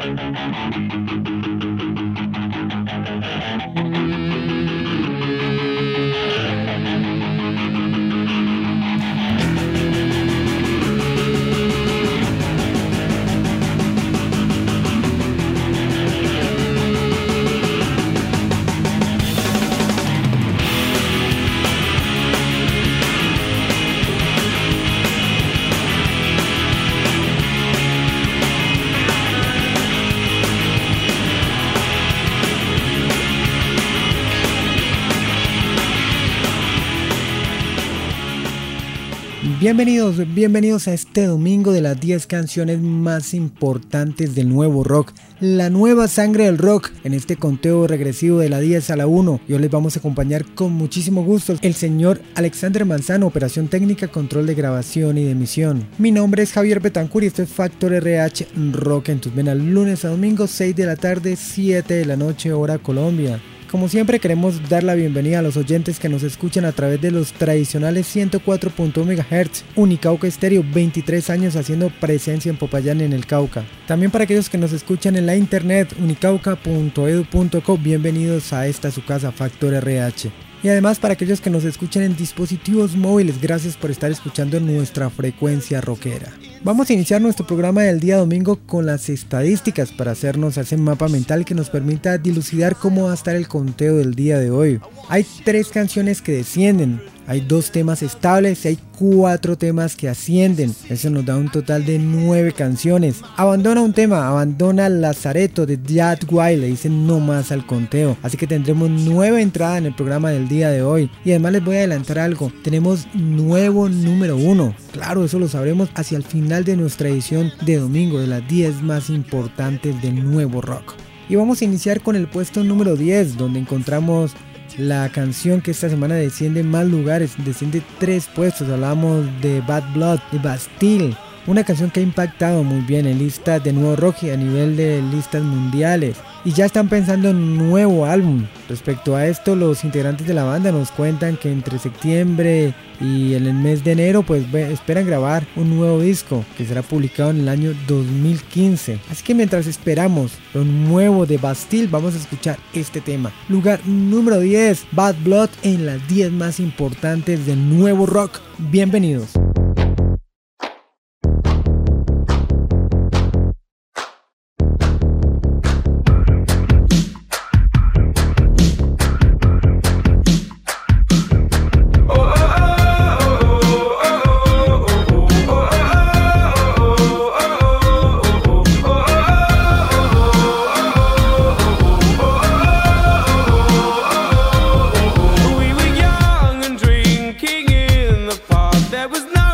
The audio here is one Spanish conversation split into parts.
Bienvenidos a este domingo de las 10 canciones más importantes del nuevo rock, la nueva sangre del rock, en este conteo regresivo de la 10 a la 1. Y hoy les vamos a acompañar con muchísimo gusto el señor Alexander Manzano, operación técnica, control de grabación y de emisión. Mi nombre es Javier Betancourt y esto es Factor RH Rock en tus venas, lunes a domingo, 6 de la tarde, 7 de la noche, hora Colombia. Como siempre queremos dar la bienvenida a los oyentes que nos escuchan a través de los tradicionales 104.1 MHz, Unicauca Estéreo, 23 años haciendo presencia en Popayán en el Cauca. También para aquellos que nos escuchan en la internet, unicauca.edu.co, bienvenidos a esta su casa Factor RH. Y además para aquellos que nos escuchan en dispositivos móviles, gracias por estar escuchando nuestra frecuencia rockera. Vamos a iniciar nuestro programa del día domingo con las estadísticas para hacernos ese mapa mental que nos permita dilucidar cómo va a estar el conteo del día de hoy. Hay 3 canciones que descienden, hay 2 temas estables y hay 4 temas que ascienden. Eso nos da un total de 9 canciones. Abandona un tema, abandona Lazareto de Jack White, le dicen no más al conteo. Así que tendremos 9 entradas en el programa del día de hoy. Y además les voy a adelantar algo, tenemos nuevo número 1. Claro, eso lo sabremos hacia el final de nuestra edición de domingo de las 10 más importantes del nuevo rock. Y vamos a iniciar con el puesto número 10, donde encontramos la canción que esta semana desciende más lugares, desciende 3 puestos. Hablamos de Bad Blood, de Bastille, una canción que ha impactado muy bien en listas de nuevo rock y a nivel de listas mundiales. Y ya están pensando en un nuevo álbum. Respecto a esto, los integrantes de la banda nos cuentan que entre septiembre y en el mes de enero pues esperan grabar un nuevo disco que será publicado en el año 2015. Así que mientras esperamos lo nuevo de Bastille, vamos a escuchar este tema. Lugar número 10, Bad Blood en las 10 más importantes del nuevo rock. Bienvenidos. There was no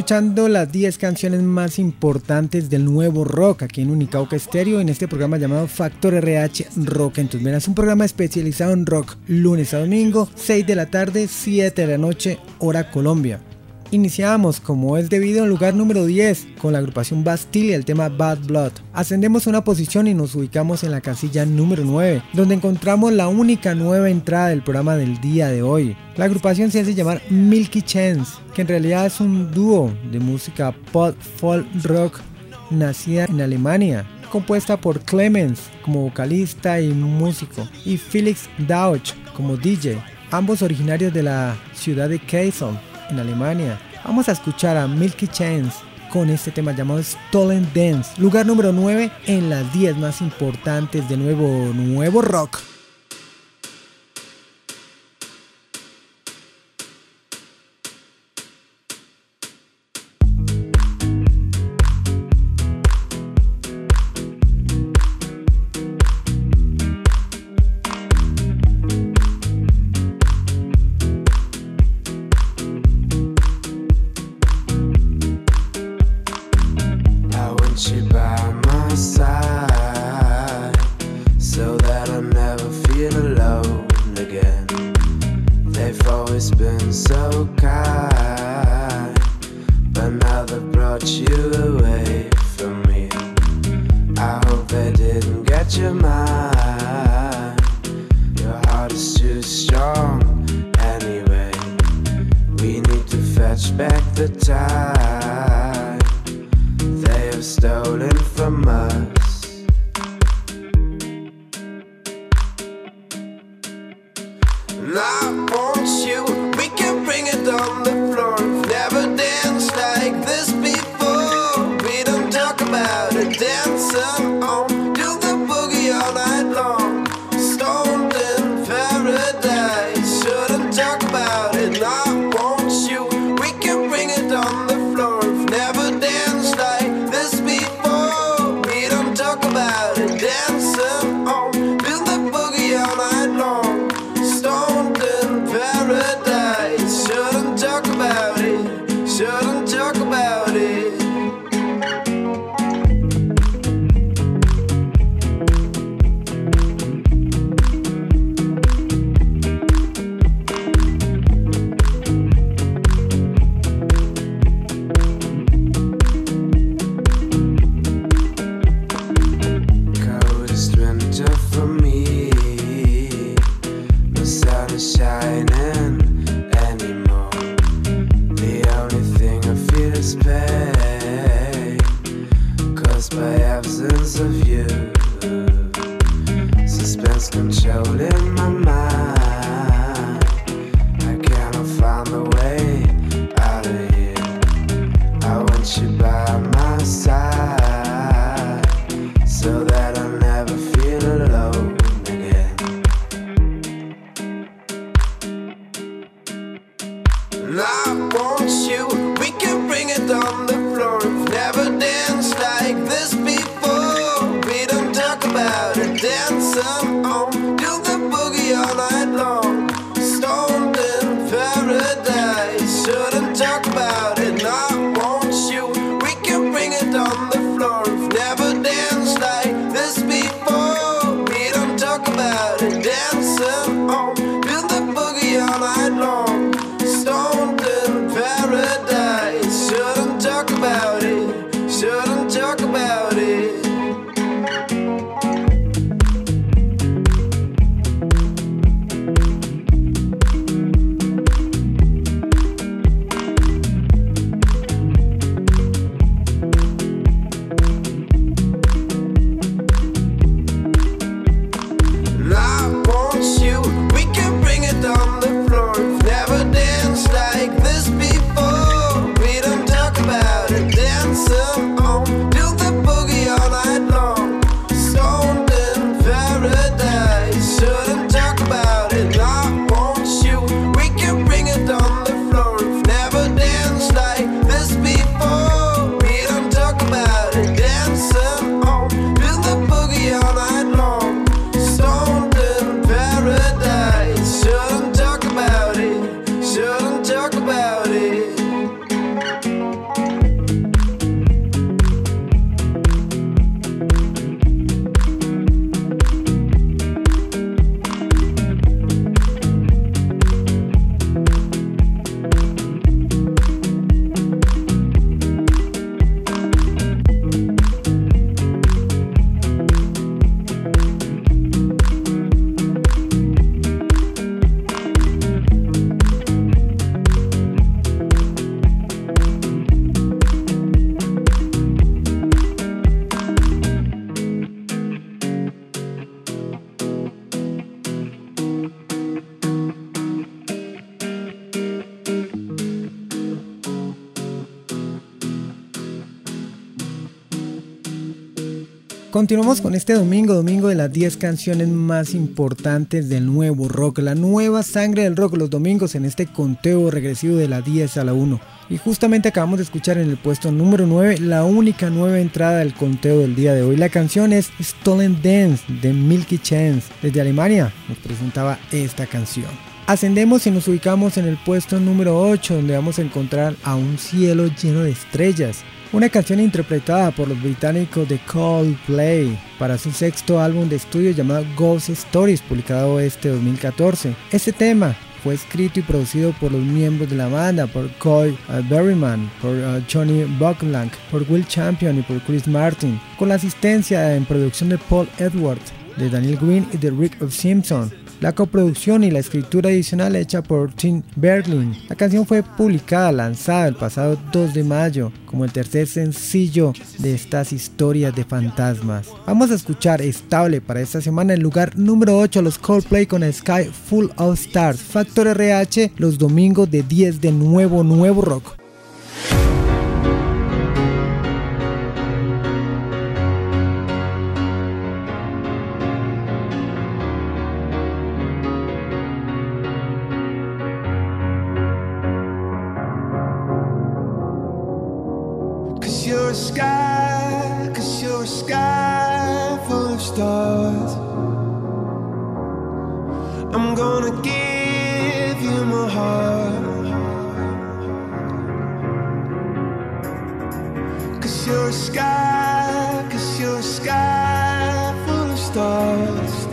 escuchando las 10 canciones más importantes del nuevo rock aquí en Unicauca Estéreo, en este programa llamado Factor RH Rock en tus venas, un programa especializado en rock, lunes a domingo, 6 de la tarde, 7 de la noche, hora Colombia. Iniciamos, como es debido, en lugar número 10 con la agrupación Bastille, el tema Bad Blood. Ascendemos una posición y nos ubicamos en la casilla número 9, donde encontramos la única nueva entrada del programa del día de hoy. La agrupación se hace llamar Milky Chance, que en realidad es un dúo de música pop folk rock nacida en Alemania, compuesta por Clemens como vocalista y músico y Felix Dauch como DJ, ambos originarios de la ciudad de Kassel en Alemania. Vamos a escuchar a Milky Chance con este tema llamado Stolen Dance, lugar número 9 en las 10 más importantes de nuevo rock. Dance on, do the boogie. Continuamos con este domingo de las 10 canciones más importantes del nuevo rock, la nueva sangre del rock, los domingos en este conteo regresivo de la 10 a la 1. Y justamente acabamos de escuchar en el puesto número 9 la única nueva entrada del conteo del día de hoy. La canción es Stolen Dance de Milky Chance. Desde Alemania nos presentaba esta canción. Ascendemos y nos ubicamos en el puesto número 8, donde vamos a encontrar A un cielo lleno de estrellas. Una canción interpretada por los británicos de Coldplay para su sexto álbum de estudio llamado Ghost Stories, publicado este 2014. Este tema fue escrito y producido por los miembros de la banda, por Coy Berryman, por Johnny Buckland, por Will Champion y por Chris Martin, con la asistencia en producción de Paul Edwards, de Daniel Green y de Rick of Simpson. La coproducción y la escritura adicional hecha por Tim Berglin. La canción fue lanzada el pasado 2 de mayo como el tercer sencillo de estas historias de fantasmas. Vamos a escuchar estable para esta semana el lugar número 8 los Coldplay con Sky Full of Stars. Factor RH los domingos de 10 de nuevo rock. You're a sky full of stars. I'm gonna give you my heart. 'Cause you're a sky full of stars.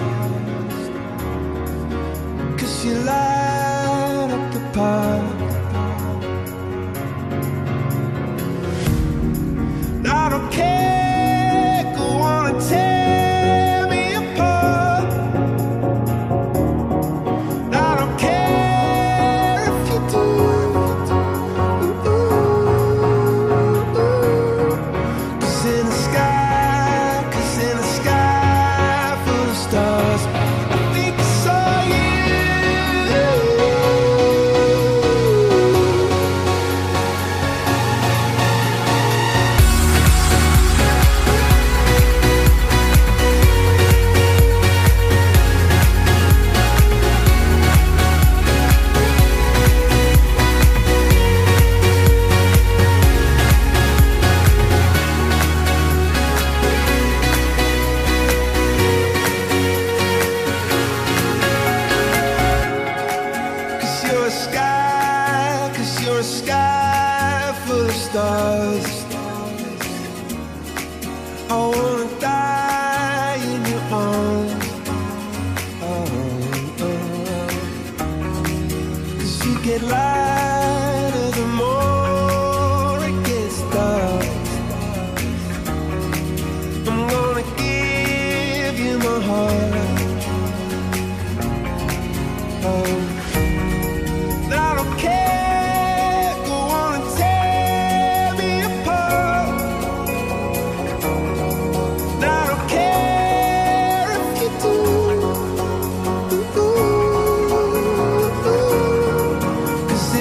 'Cause you light up the park. I don't care, go on and tear me apart. I don't care if you do. 'Cause in the sky full of stars, I think I saw you. You're a sky full of stars. I wanna die in your arms. Oh. 'Cause you get lighter the more it gets dark. I'm gonna give you my heart. Oh. I don't care, go on and tear me apart. I don't care if you do. 'Cause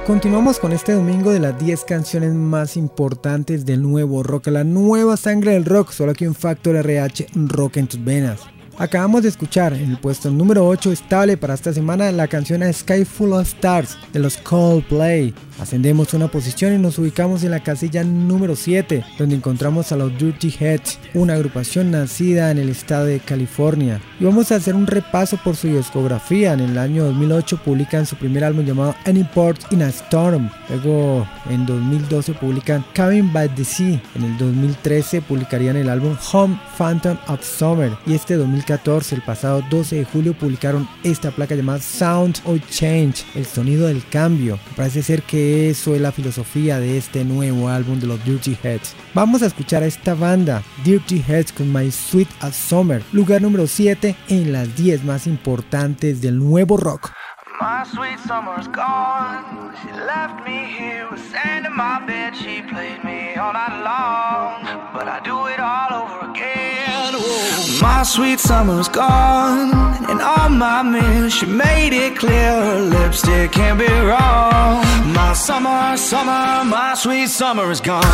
Continuamos con este domingo de las 10 canciones más importantes del nuevo rock, la nueva sangre del rock, solo aquí en Factor RH, rock en tus venas. Acabamos de escuchar en el puesto número 8 estable para esta semana la canción A Sky Full of Stars de los Coldplay. Ascendemos una posición y nos ubicamos en la casilla número 7, donde encontramos a los Dirty Heads, una agrupación nacida en el estado de California. Y vamos a hacer un repaso por su discografía. En el año 2008 publican su primer álbum llamado Any Port in a Storm. Luego en 2012 publican Cabin by the Sea. En el 2013 publicarían el álbum Home Phantom of Summer. Y este 2014, el pasado 12 de julio, publicaron esta placa llamada Sound of Change, el sonido del cambio. Parece ser que eso es la filosofía de este nuevo álbum de los Dirty Heads. Vamos a escuchar a esta banda, Dirty Heads, con My Sweet as Summer, lugar número 7 en las 10 más importantes del nuevo rock. My sweet summer's gone. She left me here with sand in my bed. She played me all night long, but I do it all over again. Whoa. My sweet summer's gone, and on my mirror she made it clear her lipstick can't be wrong. My summer, summer, my sweet summer is gone.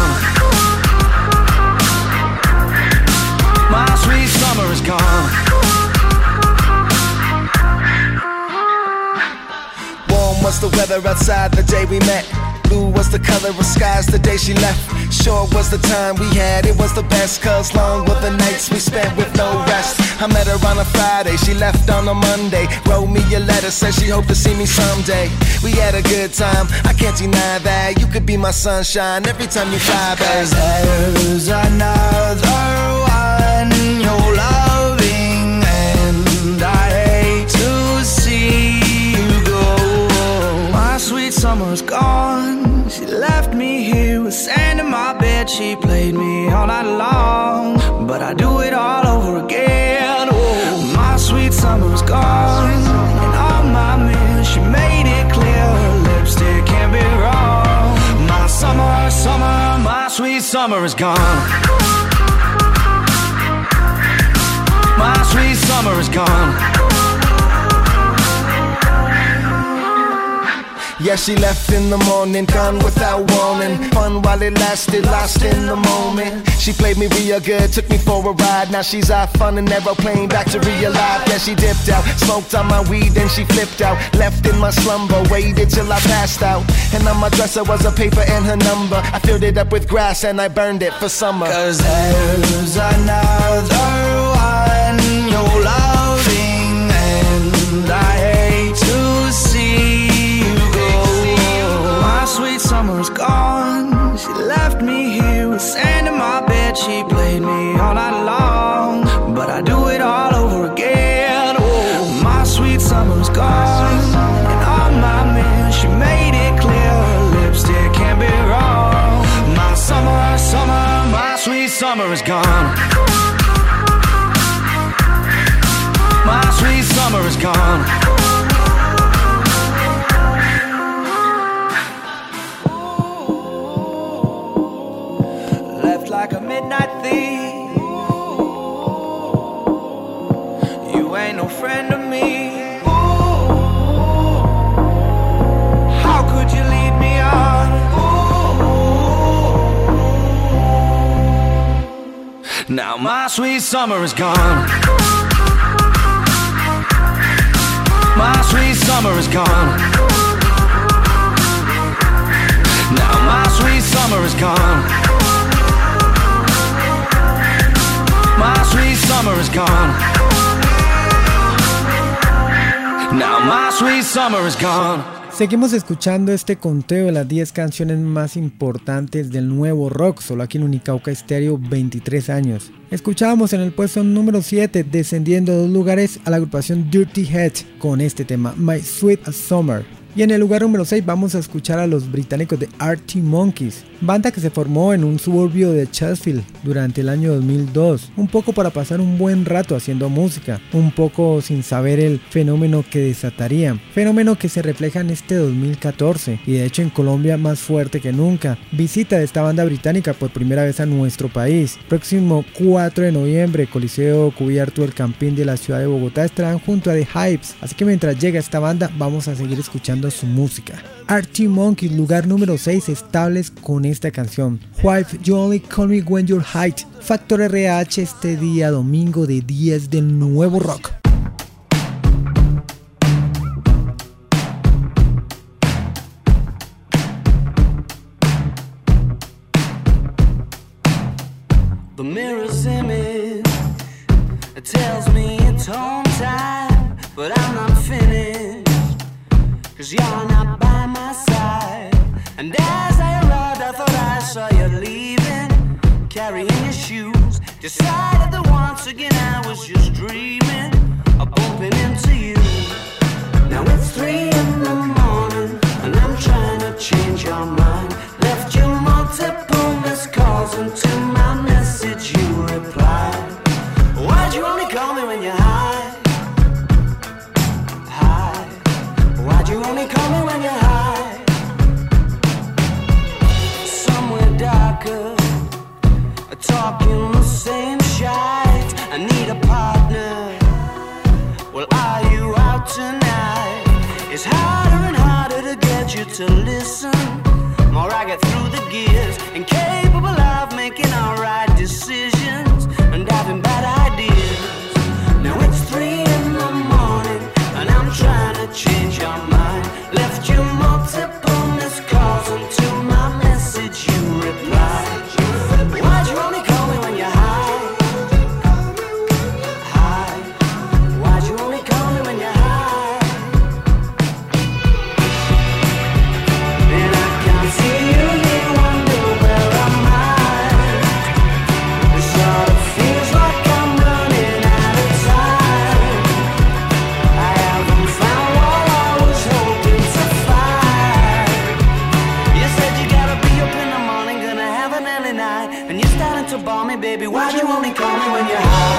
My sweet summer is gone. Was the weather outside the day we met. Blue was the color of skies the day she left. Sure was the time we had, it was the best. Cause long were the nights we spent with no rest. I met her on a Friday, she left on a Monday. Wrote me a letter, said she hoped to see me someday. We had a good time, I can't deny that. You could be my sunshine every time you fly back. Cause there's another one you're loving, and I hate to see my sweet summer's gone. She left me here with sand in my bed. She played me all night long, but I do it all over again. Oh, my sweet summer's gone, and on my mirror she made it clear her lipstick can't be wrong. My summer, summer, my sweet summer is gone. My sweet summer is gone. Yeah, she left in the morning, gone without warning. Fun while it lasted, lost in the moment. She played me real good, took me for a ride. Now she's off on an aeroplane, back to real life. Yeah, she dipped out, smoked on my weed, then she flipped out. Left in my slumber, waited till I passed out. And on my dresser was a paper and her number. I filled it up with grass and I burned it for summer. Cause there's another one you're loving, and I hate to see sweet summer's gone. She left me here with sand in my bed. She played me all night long, but I do it all over again. Oh, my sweet summer's gone, and on my mirror she made it clear her lipstick can't be wrong. My summer, summer, my sweet summer is gone. My sweet summer is gone. Like a midnight thief, you ain't no friend of me. How could you lead me on? Now my sweet summer is gone. My sweet summer is gone. Now my sweet summer is gone. My sweet summer is gone. Now my sweet summer is gone. Seguimos escuchando este conteo de las 10 canciones más importantes del nuevo rock, solo aquí en Unicauca Estéreo, 23 años. Escuchábamos en el puesto número 7, descendiendo 2 lugares, a la agrupación Dirty Heads con este tema, My Sweet as Summer. Y en el lugar número 6 vamos a escuchar a los británicos de Arctic Monkeys, banda que se formó en un suburbio de Sheffield durante el año 2002, un poco para pasar un buen rato haciendo música, un poco sin saber el fenómeno que desatarían, fenómeno que se refleja en este 2014 y de hecho en Colombia más fuerte que nunca. Visita de esta banda británica por primera vez a nuestro país, próximo 4 de noviembre, Coliseo cubierto del Campín de la ciudad de Bogotá estarán junto a The Hypes, así que mientras llega esta banda vamos a seguir escuchando apoyando su música. Arctic Monkeys, lugar número 6, estables con esta canción. Wife, You Only Call Me When You're High. Factor RH este día domingo de 10 del nuevo rock. The mirror's image tells me it's home time, but I'm not finished, 'cause you're not by my side. And as I arrived, I thought I saw you leaving, carrying your shoes. Decided that once again I was just dreaming of bumping into you. Now it's 3 in the morning, and I'm trying to change your mind. Left you multiple missed calls, and to my message you replied. Why'd you only call me when you're high? High. Why'd you only call me when you're high? Somewhere darker, talking the same shite. I need a partner. Well, are you out tonight? It's harder and harder to get you to listen. More I get through the gears, incapable of making alright decisions and having bad ideas. Now it's 3 in the morning, and I'm trying to change your mind. Left you multiple missed calls, and to my message you replied. Why'd you only call me when you're high? High. Why'd you only call me when you're high? And I can't see you here, wonder where am I? It sort of feels like I'm running out of time. I haven't found what I was hoping to find. You said you gotta be up in the morning, gonna have an early night, and you're starting to bore me, baby. Why'd you only call me when you're high?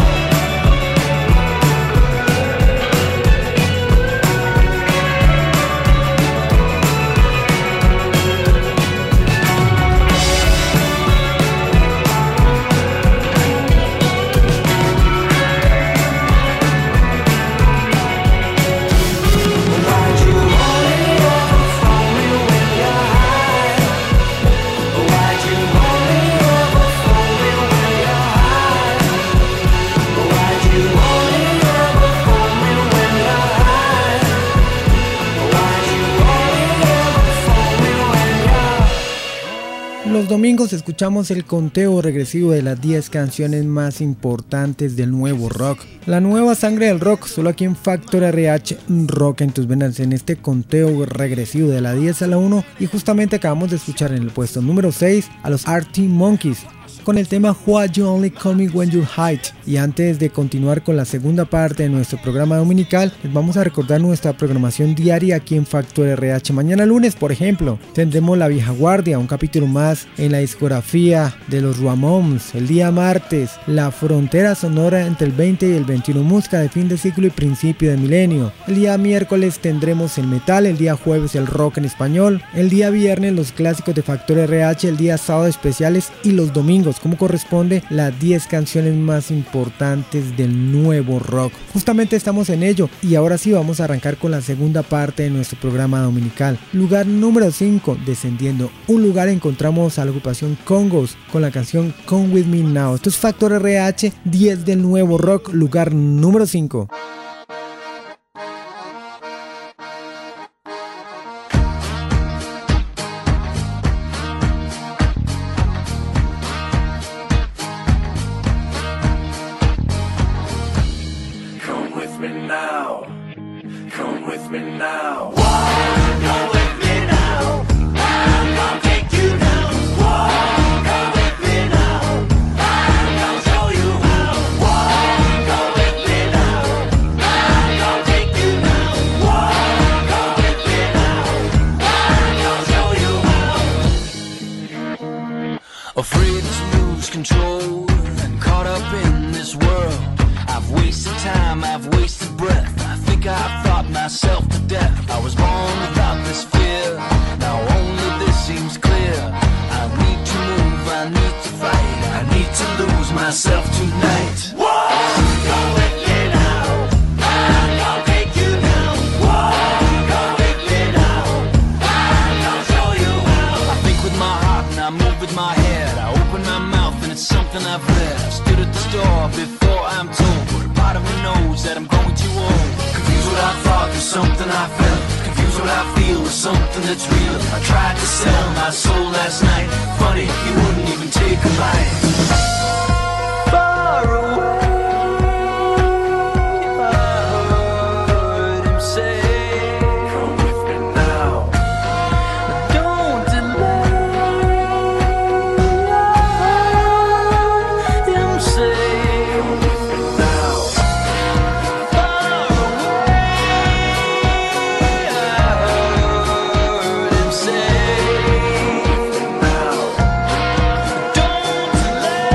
Why'd you only ever phone me when you're high? Why'd you only ever phone me when you're high? Why'd you only ever phone me when you're high? Why'd you only ever phone me when you're... Los domingos escuchamos el conteo regresivo de las 10 canciones más importantes del nuevo rock. La nueva sangre del rock, solo aquí en Factor RH Rock en tus venas, en este conteo regresivo de la 10 a la 1. Y justamente acabamos de escuchar en el puesto número 6 a los Arctic Monkeys con el tema Why You Only Call Me When You're High. Y antes de continuar con la segunda parte de nuestro programa dominical, les vamos a recordar nuestra programación diaria aquí en Factor RH. Mañana lunes, por ejemplo, tendremos La Vieja Guardia, un capítulo más en la discografía de los Ramones. El día martes, La Frontera Sonora entre el 20 y el 21, música de fin de siglo y principio de milenio. El día miércoles tendremos el metal, el día jueves el rock en español, el día viernes los clásicos de Factor RH, el día sábado especiales y los domingos, como corresponde, las 10 canciones más importantes del nuevo rock. Justamente estamos en ello y ahora sí vamos a arrancar con la segunda parte de nuestro programa dominical. Lugar número 5, descendiendo un lugar encontramos a la agrupación Congos con la canción Come With Me Now. Esto es Factor RH, 10 del nuevo rock, lugar número 5. Afraid to lose control and caught up in this world. I've wasted time, I've wasted breath. I think I've thought myself to death. I was born without this fear. Now only this seems clear. I need to move, I need to fight. I need to lose myself tonight. Go with me now. I'll take you now. Go with me now. with my head. I open my mouth and it's something I've read. I stood at the store before I'm told, but a part of me knows that I'm going too old. Confused what I thought with something I felt. Confused what I feel with something that's real. I tried to sell my soul last night. Funny, you wouldn't even take a bite. Far away, I heard him say, come with me now. Don't delay, I heard him say, come with me now. Far away, I heard him say, now. Don't delay,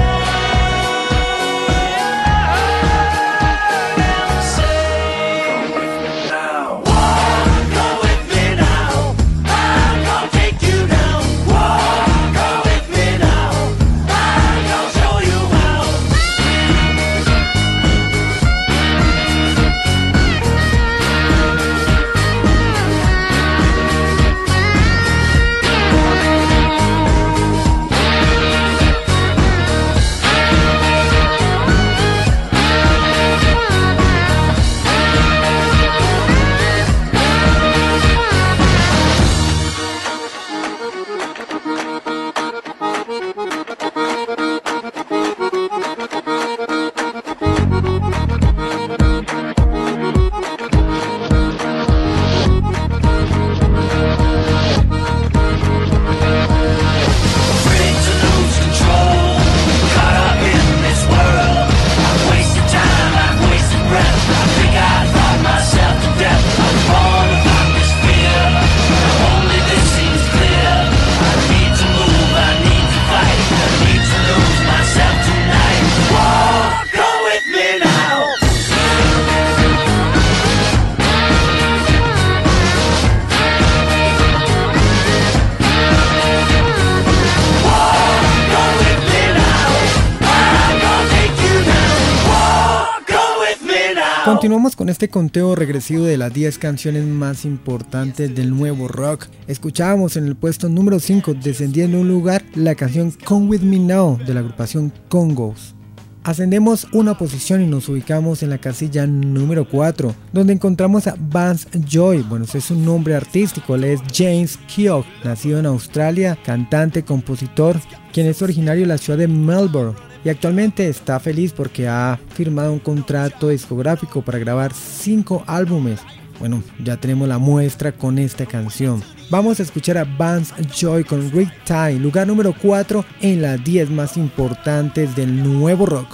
Continuamos con este conteo regresivo de las 10 canciones más importantes del nuevo rock. Escuchábamos en el puesto número 5, descendiendo un lugar, la canción Come With Me Now de la agrupación Congos. Ascendemos una posición y nos ubicamos en la casilla número 4, donde encontramos a Vance Joy. Bueno, ese es un nombre artístico, él es James Keogh, nacido en Australia, cantante, compositor, quien es originario de la ciudad de Melbourne. Y actualmente está feliz porque ha firmado un contrato discográfico para grabar 5 álbumes. Bueno, ya tenemos la muestra con esta canción. Vamos a escuchar a Vance Joy con Riptide, lugar número 4 en las 10 más importantes del nuevo rock.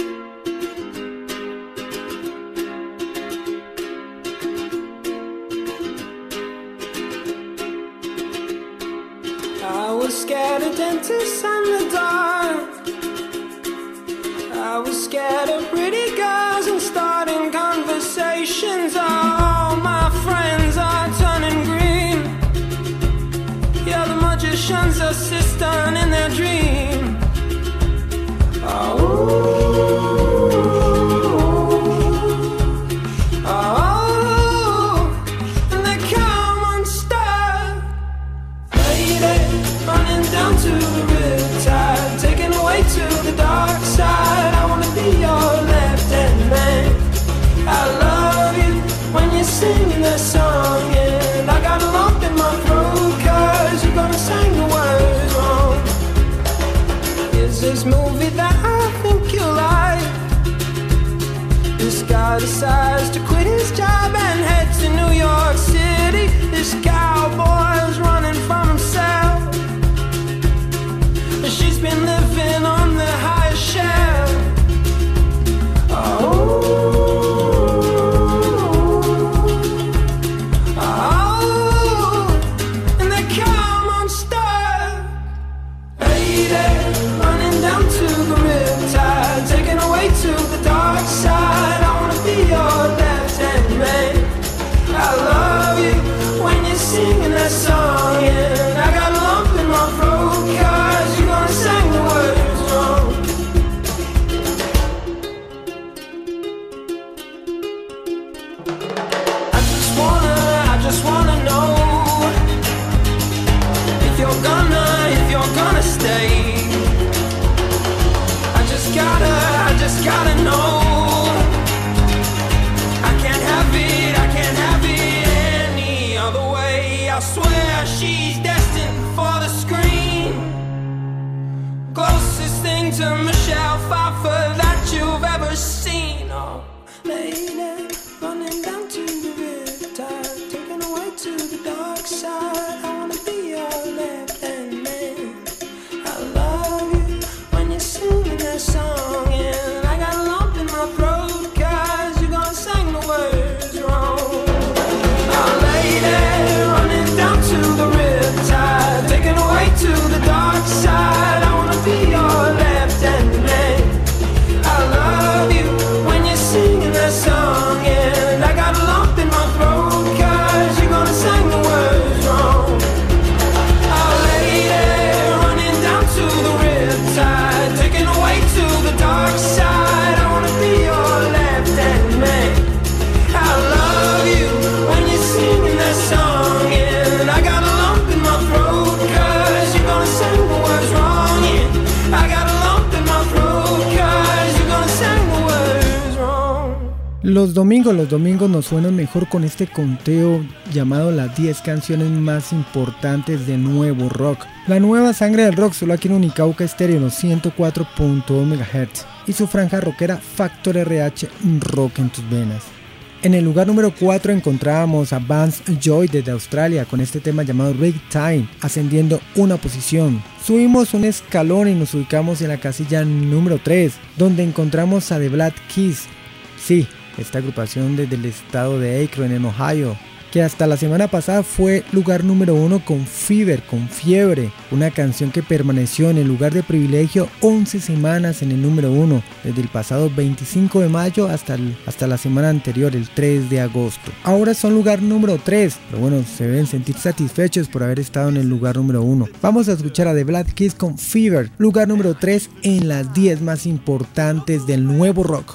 I was scared of dentists and the dark. I was scared of pretty girls and starting conversations. All my friends are turning green. Yeah, the magician's assistant in their dream. And they come unstuck. Lady, running down to the riptide, taken away to the dark side. I wanna be your left-hand man. I love you when you're singing that song, and I got a lump in my throat 'cause you're gonna sing the words wrong. Is this movie that I think you like? This guy decides to quit his job and head to New York City. This cowboy's running from himself. She's been living on the highest shelf. And they come unstuck. Lady, running down to to Michelle Pfeiffer that you've ever seen. Oh, lady, running down to the riptide, taken away to the dark side. I wanna be your left-hand man. I love you when you're singing that song, and I got a lump in my throat 'cause you're gonna sing the words wrong. Oh, lady, running down to the riptide, taken away to the dark side. I wanna be your left-hand man. I love you when you're singing that song, and I got a lump in my throat 'cause you're gonna sing the words wrong. Oh, lady, running down to the riptide, taken away to the dark side. I wanna be your left-hand man. I love you when you're singing that song, and I got a lump in my throat 'cause you're gonna sing the words wrong. Yeah, I got a lump in my throat 'cause you're gonna sing the words wrong. Los domingos nos suenan mejor con este conteo llamado las 10 canciones más importantes del nuevo rock. La nueva sangre del rock solo aquí en Unicauca Estéreo en los 104.2 MHz y su franja rockera Factor RH, rock en tus venas. En el lugar número 4 encontrábamos a Vance Joy desde Australia con este tema llamado Ragtime, ascendiendo una posición. Subimos un escalón y nos ubicamos en la casilla número 3, donde encontramos a The Black Keys. Sí, esta agrupación desde el estado de Akron en Ohio, que hasta la semana pasada fue lugar número 1 con Fever, con Fiebre, una canción que permaneció en el lugar de privilegio 11 semanas en el número 1, desde el pasado 25 de mayo hasta la semana anterior, el 3 de agosto. Ahora son lugar número 3, pero bueno, se deben sentir satisfechos por haber estado en el lugar número 1. Vamos a escuchar a The Black Keys con Fever, lugar número 3 en las 10 más importantes del nuevo rock.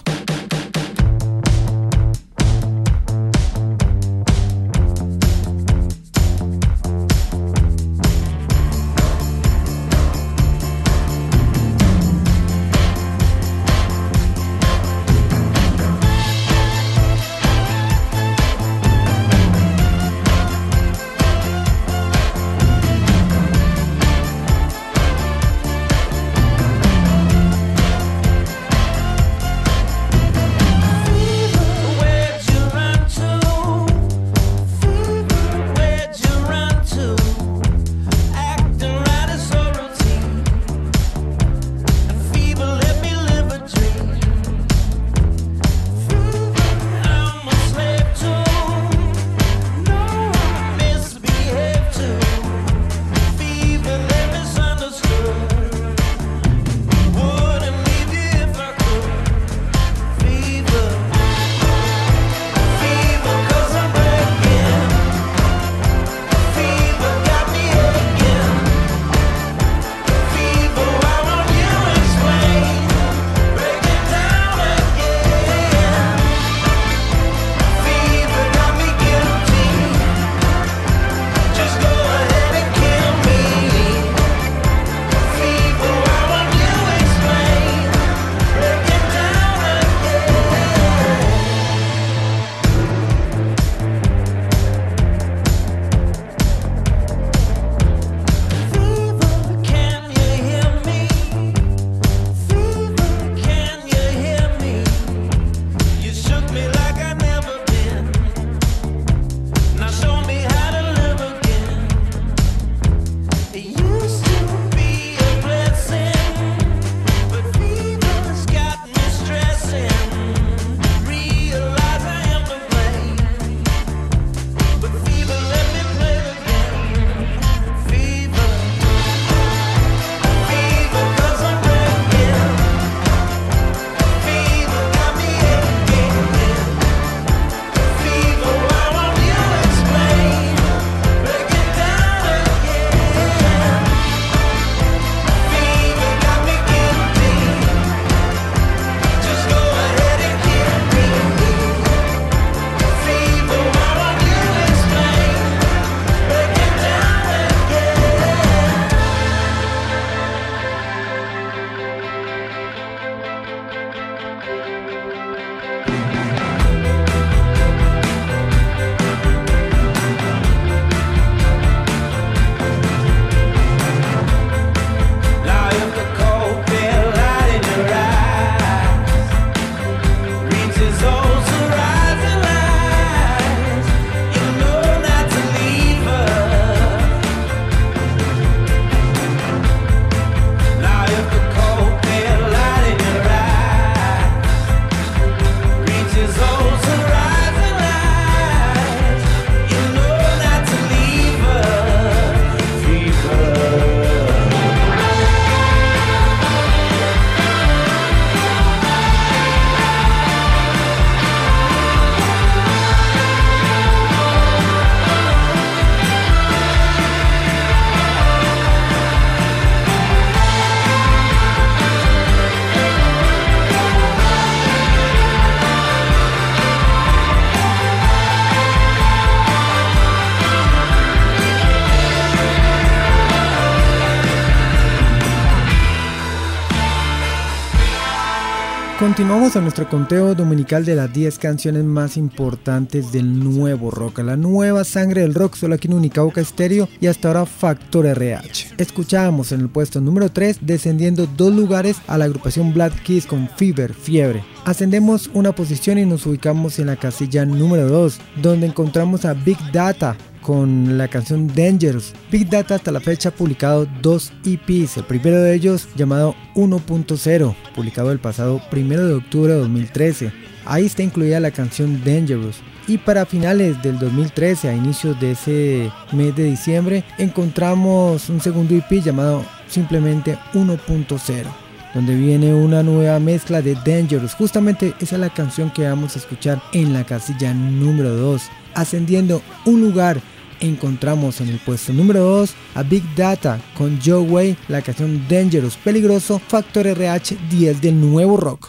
Continuamos a nuestro conteo dominical de las 10 canciones más importantes del nuevo rock, la nueva sangre del rock, solo aquí en Unicaboca Estéreo y hasta ahora Factor RH. Escuchábamos en el puesto número 3, descendiendo 2 lugares, a la agrupación Black Keys con Fever, Fiebre. Ascendemos una posición y nos ubicamos en la casilla número 2, donde encontramos a Big Data con la canción Dangerous. Big Data hasta la fecha ha publicado 2 EPs, el primero de ellos llamado 1.0, publicado el pasado 1 de octubre de 2013. Ahí está incluida la canción Dangerous. Y para finales del 2013, a inicios de ese mes de diciembre, encontramos un segundo EP llamado simplemente 1.0, donde viene una nueva mezcla de Dangerous. Justamente esa es la canción que vamos a escuchar en la casilla número 2. Ascendiendo un lugar, encontramos en el puesto número 2 a Big Data con Joe Way, la canción Dangerous, peligroso, Factor RH 10 del nuevo rock.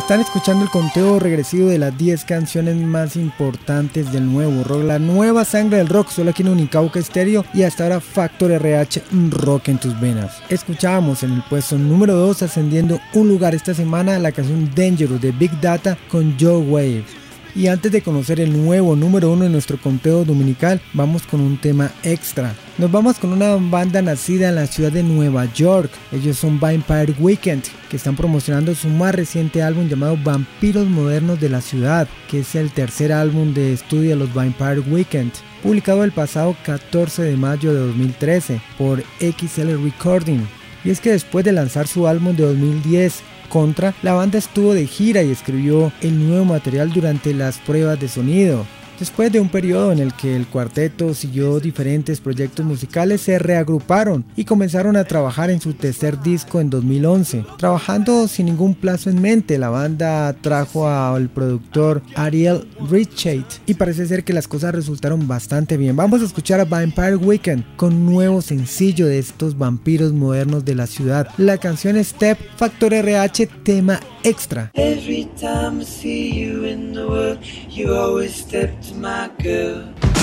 Están escuchando el conteo regresivo de las 10 canciones más importantes del nuevo rock, la nueva sangre del rock, solo aquí en Unicauca Estéreo y hasta ahora Factor RH, rock en tus venas. Escuchábamos en el puesto número 2, ascendiendo un lugar esta semana, la canción Dangerous de Big Data con Joe Wave. Y antes de conocer el nuevo número 1 de nuestro conteo dominical, vamos con un tema extra. Nos vamos con una banda nacida en la ciudad de Nueva York. Ellos son Vampire Weekend, que están promocionando su más reciente álbum llamado Vampiros Modernos de la Ciudad, que es el tercer álbum de estudio de los Vampire Weekend, publicado el pasado 14 de mayo de 2013 por XL Recording. Y es que después de lanzar su álbum de 2010, Contra, la banda estuvo de gira y escribió el nuevo material durante las pruebas de sonido. Después de un periodo en el que el cuarteto siguió diferentes proyectos musicales, se reagruparon y comenzaron a trabajar en su tercer disco en 2011. Trabajando sin ningún plazo en mente, la banda trajo al productor Ariel Richard y parece ser que las cosas resultaron bastante bien. Vamos a escuchar a Vampire Weekend con un nuevo sencillo de estos vampiros modernos de la ciudad. La canción Step, Factor RH, tema extra. Every time I see you in the world, you always step to my girl.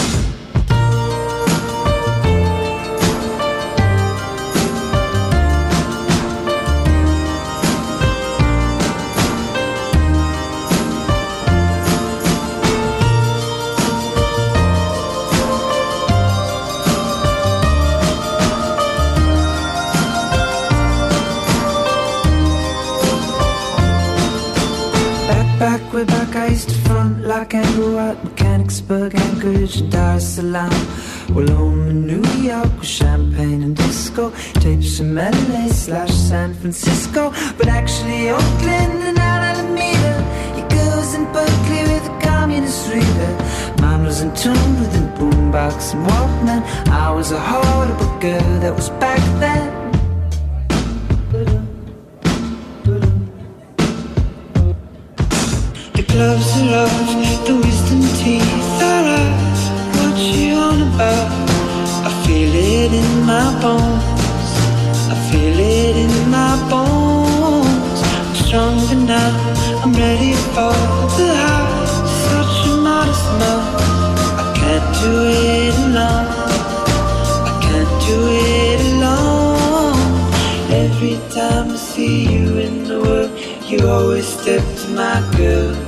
Way back I used to front like Angle at Mechanicsburg, Anchorage and Dar es Salaam. Well, home in New York with champagne and disco, tapes from LA/San Francisco, but actually Oakland and Alameda. Your girls in Berkeley with a communist reader. Mine was in tune with a boombox and Walkman. I was a horrible girl that was back then. Gloves are off, the wisdom teeth are out. What you on about? I feel it in my bones. I feel it in my bones. I'm stronger now, I'm ready for the high. Such a modest mouth. I can't do it alone. I can't do it alone. Every time I see you in the world, you always step to my girl.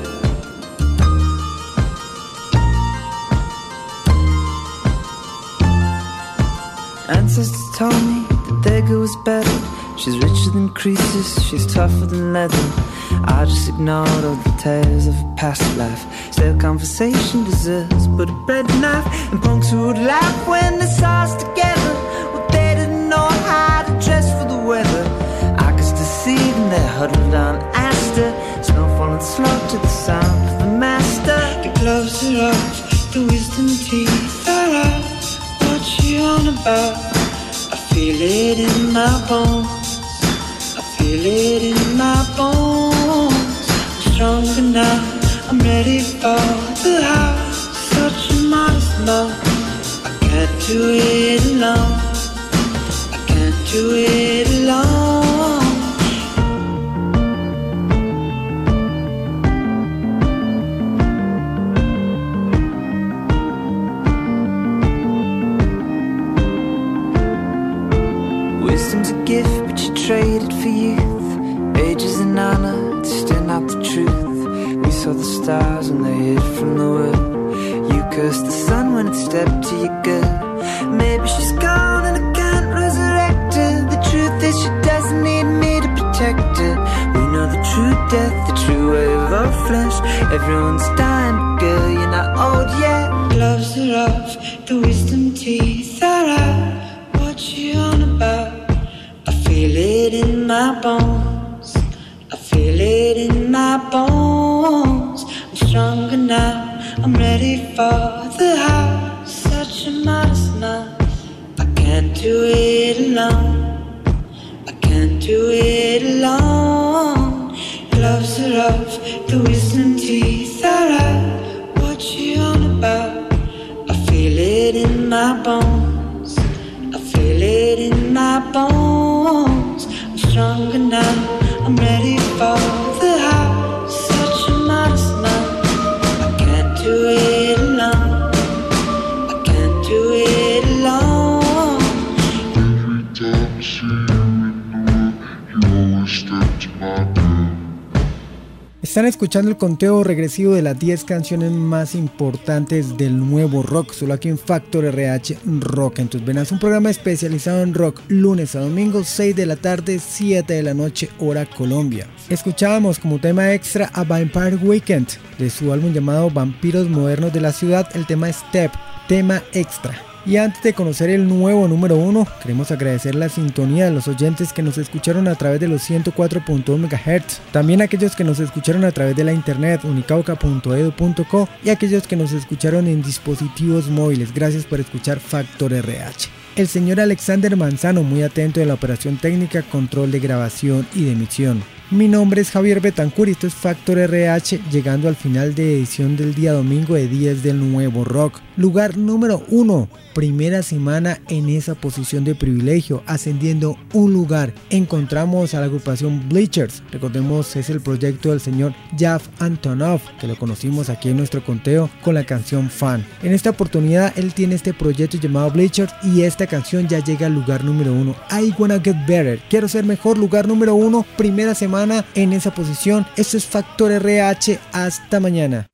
Ancestors told me that their girl was better. She's richer than Croesus, she's tougher than leather. I just ignored all the tales of a past life. Stale conversation deserves but a bread knife. And punks who would laugh when they saw us together. Well, they didn't know how to dress for the weather. I could still see them there huddled on Astor. Snow falling slow to the sound of the master. The gloves are off, the wisdom teeth are out. What you on about? I feel it in my bones. I feel it in my bones. I'm stronger now, I'm ready for the high. Such a modest mouth. I can't do it alone. I can't do it alone. Wisdom's a gift, but you traded for youth. Ages and honor to stand out the truth. We saw the stars when they hid from the world. You cursed the sun when it stepped to your girl. Maybe she's gone and I can't resurrect her. The truth is she doesn't need me to protect her. We know the true death, the true way of our flesh. Everyone's dying, but girl, you're not old yet. Gloves are off, the wisdom teeth are out. What you on about? I feel it in my bones. I feel it in my bones. I'm stronger now, I'm ready for the high. Such a modest mouth. I can't do it alone. I can't do it alone. Gloves are off, the wisdom teeth are out. What you on about? I feel it in my bones. I feel it in my bones. I'm stronger now, I'm ready for the high. Están escuchando el conteo regresivo de las 10 canciones más importantes del nuevo rock, solo aquí en Factor RH Rock en tus venas, un programa especializado en rock, lunes a domingo, 6 de la tarde, 7 de la noche, hora Colombia. Escuchábamos como tema extra a Vampire Weekend, de su álbum llamado Vampiros Modernos de la Ciudad, el tema Step, tema extra. Y antes de conocer el nuevo número 1, queremos agradecer la sintonía de los oyentes que nos escucharon a través de los 104.1 MHz, también aquellos que nos escucharon a través de la internet unicauca.edu.co y aquellos que nos escucharon en dispositivos móviles. Gracias por escuchar Factor RH. El señor Alexander Manzano, muy atento de la operación técnica, control de grabación y de emisión. Mi nombre es Javier Betancur y esto es Factor RH, llegando al final de edición del día domingo de 10 del nuevo rock. Lugar número 1, primera semana en esa posición de privilegio, ascendiendo un lugar. Encontramos a la agrupación Bleachers, recordemos es el proyecto del señor Jaff Antonoff, que lo conocimos aquí en nuestro conteo con la canción Fan. En esta oportunidad él tiene este proyecto llamado Bleachers y esta canción ya llega al lugar número 1. I Wanna Get Better, quiero ser mejor, lugar número 1, primera semana en esa posición. Esto es Factor RH, hasta mañana.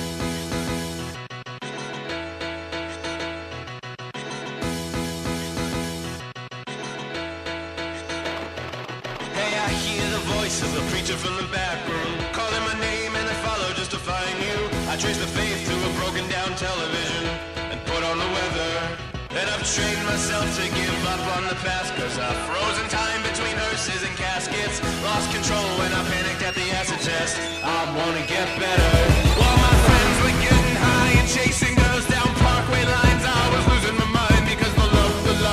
Hey, I hear the voice of the preacher from the back room, calling my name and I follow just to find you. I trace the faith to a broken down television and put on the weather. And I've trained myself to give up on the past, cause I've frozen time between hearses and caskets. Lost control when I panicked at the acid test. I wanna get better. While my friends were getting high and chasing girls down parkway lines, I was losing my mind because the love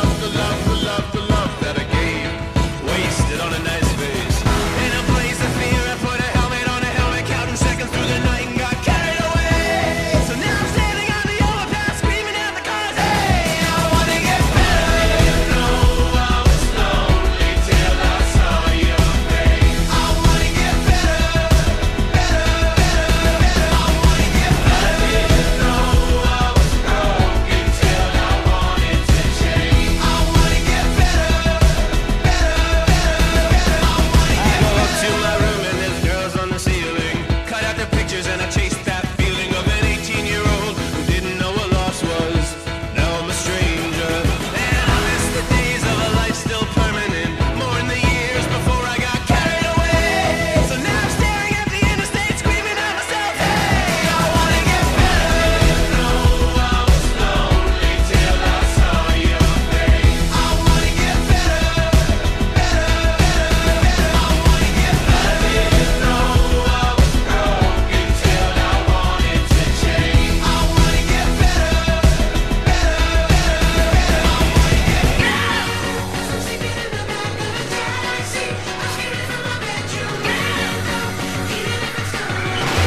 that I gave wasted on a nice face. In a blaze of fear I put a helmet on a helmet, counting seconds through the night and got carried away. So now I'm standing on the overpass screaming at the cars, hey, I wanna get better. You know I was lonely till I saw your face. I wanna get better, better, better, better. I wanna get better. You know I was broken till I wanted to change. I wanna get better, better, better, better. I wanna get better. I go up to my room and there's girls on the ceiling. Cut out the pictures and I chased that feeling of an 18-year-old who didn't know what loss was. Now I'm a stranger. And I miss the days of a life still permanent, more in the years before I got carried away. So now I'm staring at the interstate screaming at myself, hey, I wanna get better. You know I was lonely till I saw your face. I wanna get better, better, better, better. I wanna get better. You know I was broken till I wanted to change. I wanna get better, better, better, better. I wanna get better. I'm sleeping in the back of a taxi. I'm screaming from my bedroom window, feeling like I'm stuck.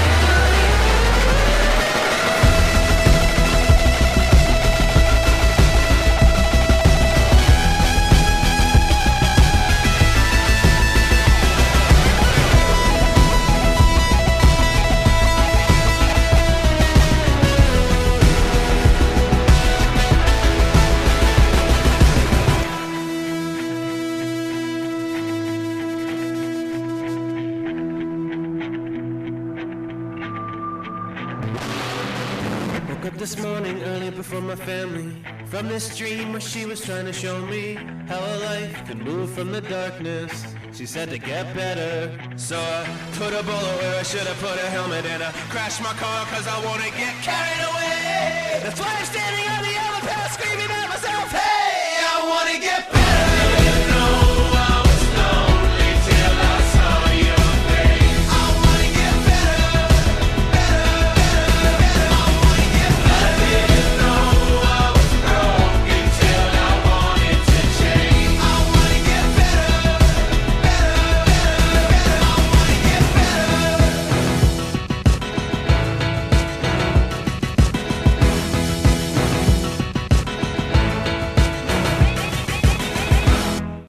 Woke up this morning early before my family, from this dream where she was trying to show me how a life can move from the darkness. She said to get better, so I put a bullet where I should have put a helmet, and I crashed my car cause I wanna get carried away. That's why I'm standing on the other